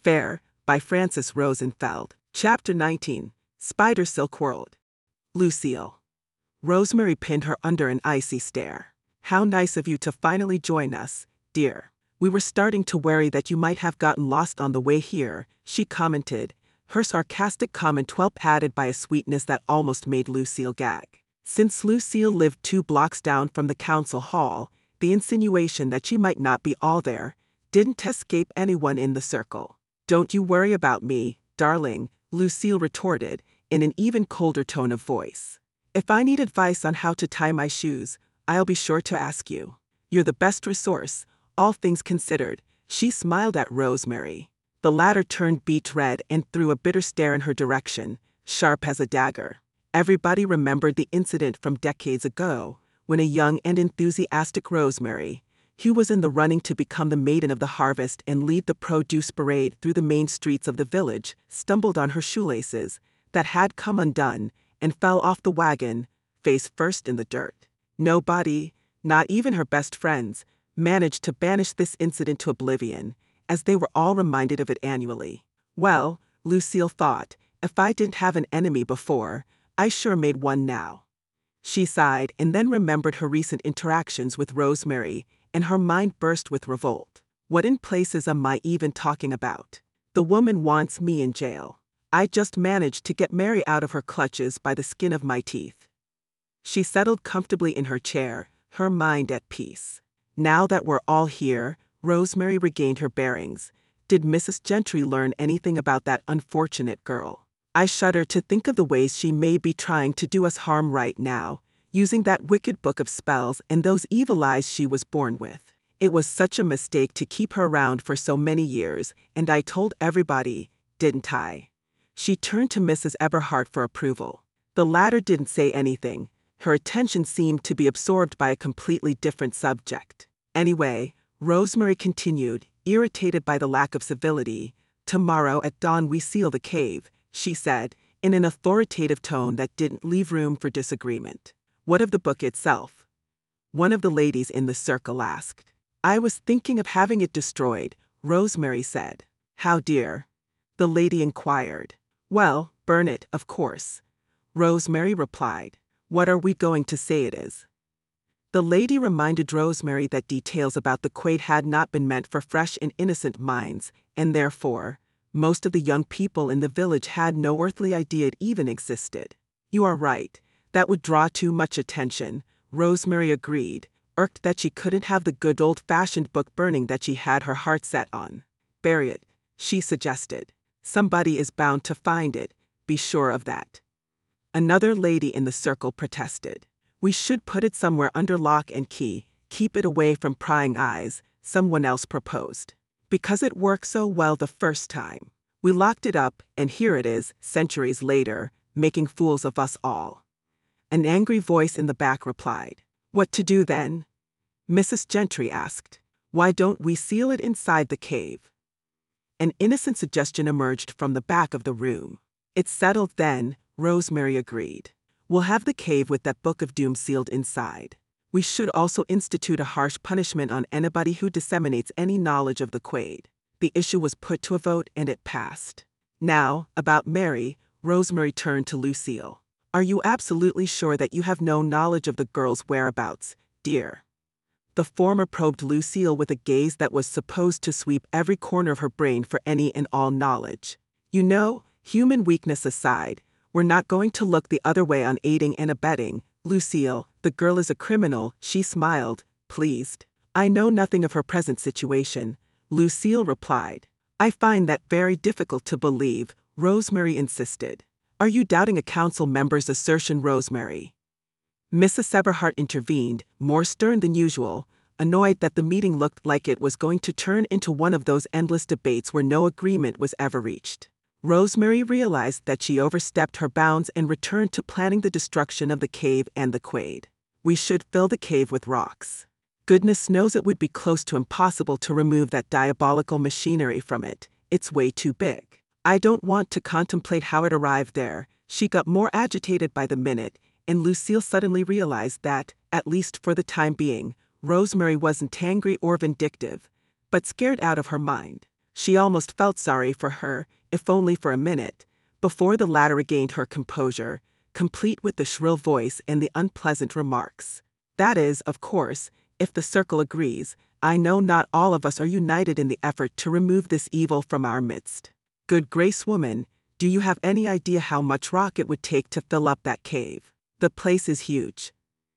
Fair, by Frances Rosenfeld. Chapter 19. Spider Silk World. Lucille. Rosemary pinned her under an icy stare. How nice of you to finally join us, dear. We were starting to worry that you might have gotten lost on the way here, she commented, her sarcastic comment well padded by a sweetness that almost made Lucille gag. Since Lucille lived 2 blocks down from the council hall, the insinuation that she might not be all there didn't escape anyone in the circle. Don't you worry about me, darling, Lucille retorted, in an even colder tone of voice. If I need advice on how to tie my shoes, I'll be sure to ask you. You're the best resource, all things considered, she smiled at Rosemary. The latter turned beet red and threw a bitter stare in her direction, sharp as a dagger. Everybody remembered the incident from decades ago, when a young and enthusiastic Rosemary, who was in the running to become the Maiden of the Harvest and lead the produce parade through the main streets of the village, stumbled on her shoelaces that had come undone and fell off the wagon, face first in the dirt. Nobody, not even her best friends, managed to banish this incident to oblivion, as they were all reminded of it annually. Well, Lucille thought, if I didn't have an enemy before, I sure made one now. She sighed and then remembered her recent interactions with Rosemary, and her mind burst with revolt. What in places am I even talking about? The woman wants me in jail. I just managed to get Mary out of her clutches by the skin of my teeth. She settled comfortably in her chair, her mind at peace. Now that we're all here, Rosemary regained her bearings. Did Mrs. Gentry learn anything about that unfortunate girl? I shudder to think of the ways she may be trying to do us harm right now, using that wicked book of spells and those evil eyes she was born with. It was such a mistake to keep her around for so many years, and I told everybody, didn't I? She turned to Mrs. Eberhardt for approval. The latter didn't say anything. Her attention seemed to be absorbed by a completely different subject. Anyway, Rosemary continued, irritated by the lack of civility. Tomorrow at dawn we seal the cave, she said, in an authoritative tone that didn't leave room for disagreement. What of the book itself? One of the ladies in the circle asked. I was thinking of having it destroyed, Rosemary said. How, dear? The lady inquired. Well, burn it, of course. Rosemary replied. What are we going to say it is? The lady reminded Rosemary that details about the Quaid had not been meant for fresh and innocent minds, and therefore, most of the young people in the village had no earthly idea it even existed. You are right, that would draw too much attention, Rosemary agreed, irked that she couldn't have the good old-fashioned book burning that she had her heart set on. Bury it, she suggested. Somebody is bound to find it, be sure of that. Another lady in the circle protested. We should put it somewhere under lock and key, keep it away from prying eyes, someone else proposed. Because it worked so well the first time. We locked it up, and here it is, centuries later, making fools of us all. An angry voice in the back replied. What to do then? Mrs. Gentry asked. Why don't we seal it inside the cave? An innocent suggestion emerged from the back of the room. It's settled then, Rosemary agreed. We'll have the cave with that book of doom sealed inside. We should also institute a harsh punishment on anybody who disseminates any knowledge of the Quaid. The issue was put to a vote and it passed. Now, about Mary, Rosemary turned to Lucille. Are you absolutely sure that you have no knowledge of the girl's whereabouts, dear? The former probed Lucille with a gaze that was supposed to sweep every corner of her brain for any and all knowledge. You know, human weakness aside, we're not going to look the other way on aiding and abetting, Lucille. The girl is a criminal, she smiled, pleased. I know nothing of her present situation, Lucille replied. I find that very difficult to believe, Rosemary insisted. Are you doubting a council member's assertion, Rosemary? Mrs. Eberhardt intervened, more stern than usual, annoyed that the meeting looked like it was going to turn into one of those endless debates where no agreement was ever reached. Rosemary realized that she overstepped her bounds and returned to planning the destruction of the cave and the Quaid. We should fill the cave with rocks. Goodness knows it would be close to impossible to remove that diabolical machinery from it. It's way too big. I don't want to contemplate how it arrived there. She got more agitated by the minute, and Lucille suddenly realized that, at least for the time being, Rosemary wasn't angry or vindictive, but scared out of her mind. She almost felt sorry for her, if only for a minute, before the latter regained her composure, complete with the shrill voice and the unpleasant remarks. That is, of course, if the circle agrees. I know not all of us are united in the effort to remove this evil from our midst. Good grace, woman, do you have any idea how much rock it would take to fill up that cave? The place is huge.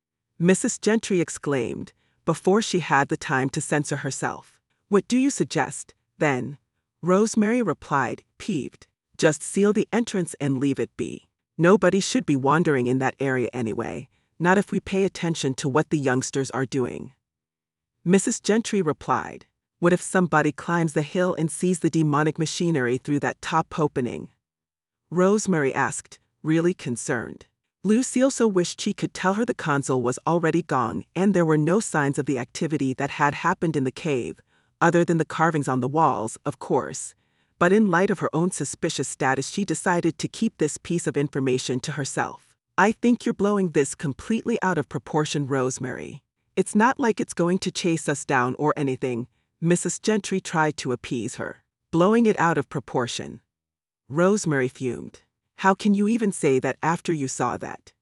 Mrs. Gentry exclaimed, before she had the time to censor herself. What do you suggest, then? Rosemary replied, peeved. Just seal the entrance and leave it be. Nobody should be wandering in that area anyway, not if we pay attention to what the youngsters are doing. Mrs. Gentry replied, what if somebody climbs the hill and sees the demonic machinery through that top opening? Rosemary asked, really concerned. Lucille so wished she could tell her the consul was already gone and there were no signs of the activity that had happened in the cave, other than the carvings on the walls, of course. But in light of her own suspicious status, she decided to keep this piece of information to herself. I think you're blowing this completely out of proportion, Rosemary. It's not like it's going to chase us down or anything. Mrs. Gentry tried to appease her. Blowing it out of proportion. Rosemary fumed. How can you even say that after you saw that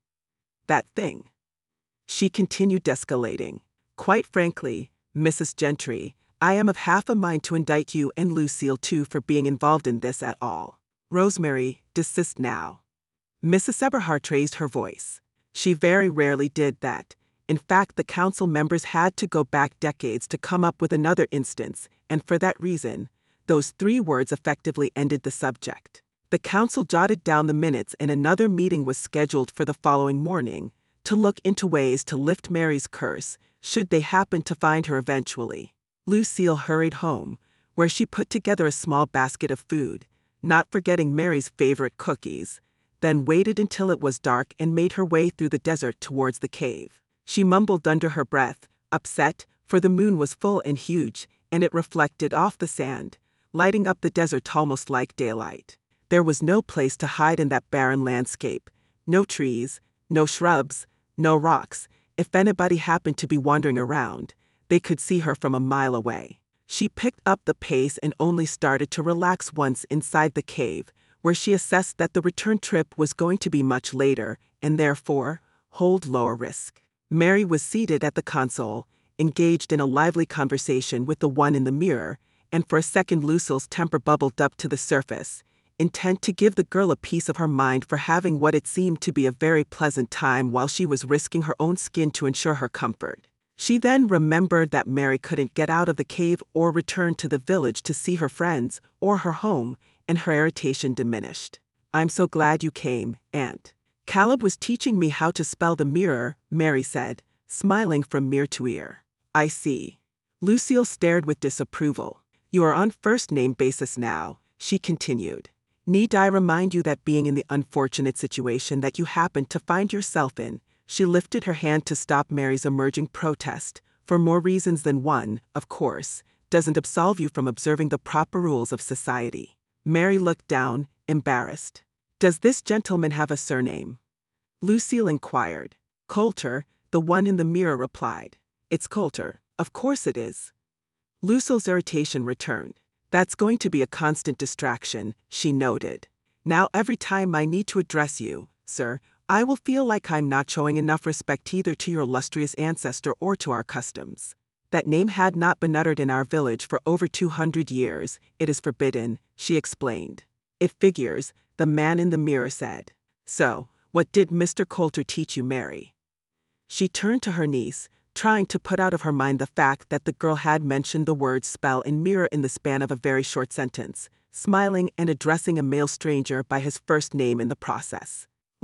thing? She continued descalating. Quite frankly, Mrs. Gentry, I am of half a mind to indict you and Lucille too for being involved in this at all. Rosemary, desist now. Mrs. Eberhart raised her voice. She very rarely did that. In fact, the council members had to go back decades to come up with another instance, and for that reason, those 3 words effectively ended the subject. The council jotted down the minutes and another meeting was scheduled for the following morning, to look into ways to lift Mary's curse, should they happen to find her eventually. Lucille hurried home, where she put together a small basket of food, not forgetting Mary's favorite cookies, then waited until it was dark and made her way through the desert towards the cave. She mumbled under her breath, upset, for the moon was full and huge, and it reflected off the sand, lighting up the desert almost like daylight. There was no place to hide in that barren landscape, no trees, no shrubs, no rocks. If anybody happened to be wandering around, they could see her from a mile away. She picked up the pace and only started to relax once inside the cave, where she assessed that the return trip was going to be much later, and therefore, hold lower risk. Mary was seated at the console, engaged in a lively conversation with the one in the mirror, and for a second Lucille's temper bubbled up to the surface, intent to give the girl a piece of her mind for having what it seemed to be a very pleasant time while she was risking her own skin to ensure her comfort. She then remembered that Mary couldn't get out of the cave or return to the village to see her friends or her home, and her irritation diminished. I'm so glad you came, Aunt. Caleb was teaching me how to spell the mirror, Mary said, smiling from ear to ear. I see. Lucille stared with disapproval. You are on first-name basis now, she continued. Need I remind you that being in the unfortunate situation that you happened to find yourself in, she lifted her hand to stop Mary's emerging protest, for more reasons than one, of course, doesn't absolve you from observing the proper rules of society. Mary looked down, embarrassed. Does this gentleman have a surname? Lucille inquired. Coulter, the one in the mirror replied. It's Coulter, of course it is. Lucille's irritation returned. That's going to be a constant distraction, she noted. Now every time I need to address you, sir, I will feel like I'm not showing enough respect either to your illustrious ancestor or to our customs. That name had not been uttered in our village for over 200 years, it is forbidden, she explained. It figures, the man in the mirror said. So, what did Mr. Coulter teach you, Mary? She turned to her niece, trying to put out of her mind the fact that the girl had mentioned the words spell and mirror in the span of a very short sentence, smiling and addressing a male stranger by his first name in the process.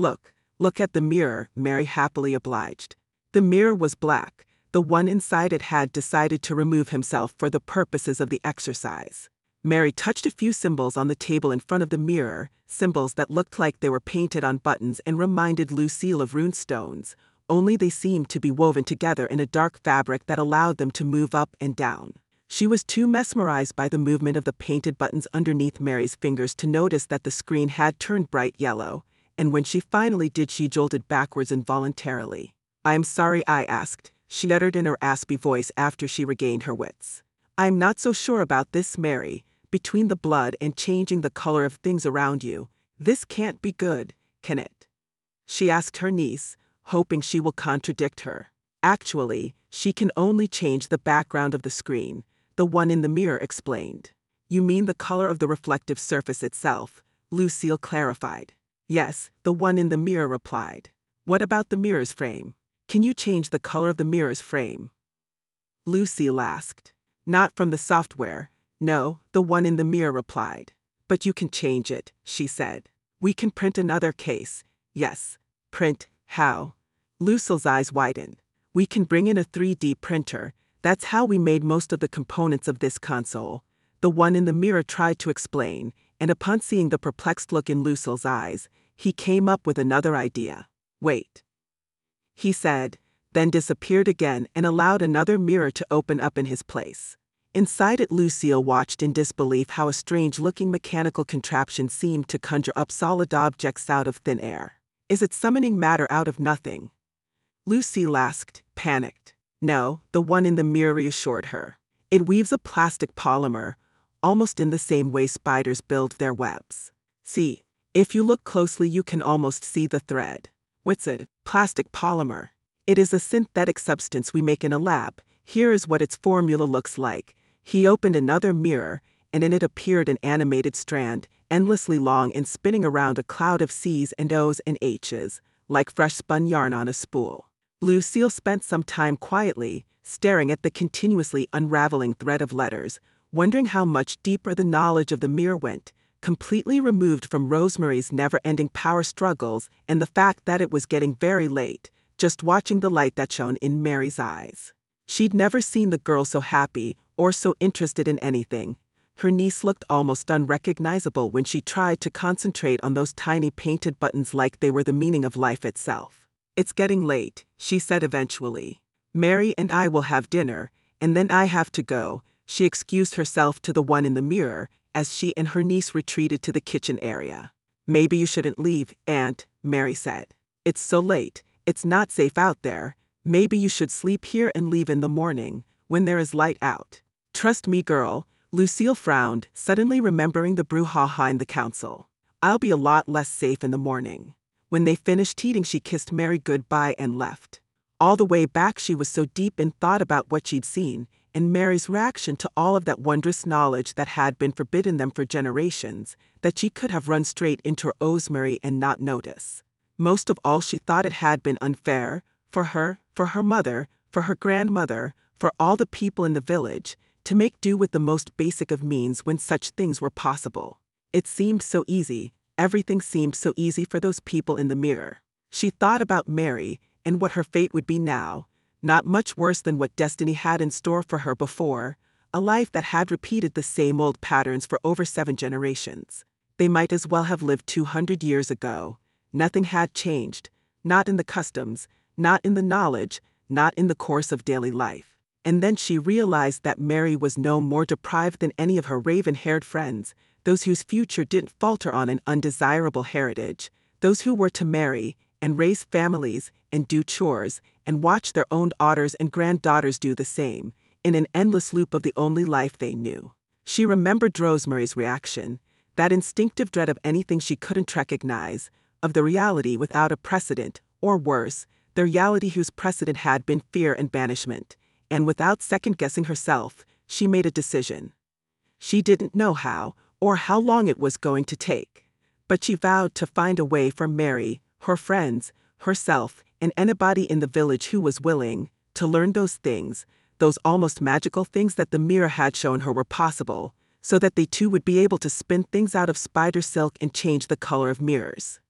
Look at the mirror, Mary happily obliged. The mirror was black. The one inside it had decided to remove himself for the purposes of the exercise. Mary touched a few symbols on the table in front of the mirror, symbols that looked like they were painted on buttons and reminded Lucille of rune stones, only they seemed to be woven together in a dark fabric that allowed them to move up and down. She was too mesmerized by the movement of the painted buttons underneath Mary's fingers to notice that the screen had turned bright yellow, and when she finally did, she jolted backwards involuntarily. I'm sorry I asked, she uttered in her raspy voice after she regained her wits. I'm not so sure about this, Mary, between the blood and changing the color of things around you. This can't be good, can it? She asked her niece, hoping she will contradict her. Actually, she can only change the background of the screen, the one in the mirror explained. You mean the color of the reflective surface itself, Lucille clarified. Yes, the one in the mirror replied. What about the mirror's frame? Can you change the color of the mirror's frame? Lucille asked. Not from the software. No, the one in the mirror replied. But you can change it, she said. We can print another case. Yes. Print, how? Lucille's eyes widened. We can bring in a 3D printer. That's how we made most of the components of this console. The one in the mirror tried to explain, and upon seeing the perplexed look in Lucille's eyes, he came up with another idea. Wait, he said, then disappeared again and allowed another mirror to open up in his place. Inside it, Lucille watched in disbelief how a strange-looking mechanical contraption seemed to conjure up solid objects out of thin air. Is it summoning matter out of nothing? Lucille asked, panicked. No, the one in the mirror reassured her. It weaves a plastic polymer, almost in the same way spiders build their webs. See, if you look closely you can almost see the thread. What's a plastic polymer? It is a synthetic substance we make in a lab. Here is what its formula looks like. He opened another mirror, and in it appeared an animated strand, endlessly long and spinning around a cloud of C's and O's and H's, like fresh spun yarn on a spool. Lucille spent some time quietly, staring at the continuously unraveling thread of letters, wondering how much deeper the knowledge of the mirror went, completely removed from Rosemary's never-ending power struggles and the fact that it was getting very late, just watching the light that shone in Mary's eyes. She'd never seen the girl so happy or so interested in anything. Her niece looked almost unrecognizable when she tried to concentrate on those tiny painted buttons like they were the meaning of life itself. It's getting late, she said eventually. Mary and I will have dinner, and then I have to go, she excused herself to the one in the mirror as she and her niece retreated to the kitchen area. Maybe you shouldn't leave, Aunt, Mary said. It's so late, it's not safe out there. Maybe you should sleep here and leave in the morning, when there is light out. Trust me, girl, Lucille frowned, suddenly remembering the brouhaha in the council. I'll be a lot less safe in the morning. When they finished eating, she kissed Mary goodbye and left. All the way back she was so deep in thought about what she'd seen, and Mary's reaction to all of that wondrous knowledge that had been forbidden them for generations, that she could have run straight into Rosemary and not notice. Most of all, she thought it had been unfair, for her mother, for her grandmother, for all the people in the village, to make do with the most basic of means when such things were possible. It seemed so easy, everything seemed so easy for those people in the mirror. She thought about Mary, and what her fate would be now, not much worse than what destiny had in store for her before, a life that had repeated the same old patterns for over 7 generations. They might as well have lived 200 years ago. Nothing had changed, not in the customs, not in the knowledge, not in the course of daily life. And then she realized that Mary was no more deprived than any of her raven-haired friends, those whose future didn't falter on an undesirable heritage, those who were to marry and raise families and do chores and watch their own daughters and granddaughters do the same, in an endless loop of the only life they knew. She remembered Rosemary's reaction, that instinctive dread of anything she couldn't recognize, of the reality without a precedent, or worse, the reality whose precedent had been fear and banishment, and without second-guessing herself, she made a decision. She didn't know how, or how long it was going to take, but she vowed to find a way for Mary, her friends, herself, and anybody in the village who was willing to learn those things, those almost magical things that the mirror had shown her were possible, so that they too would be able to spin things out of spider silk and change the color of mirrors.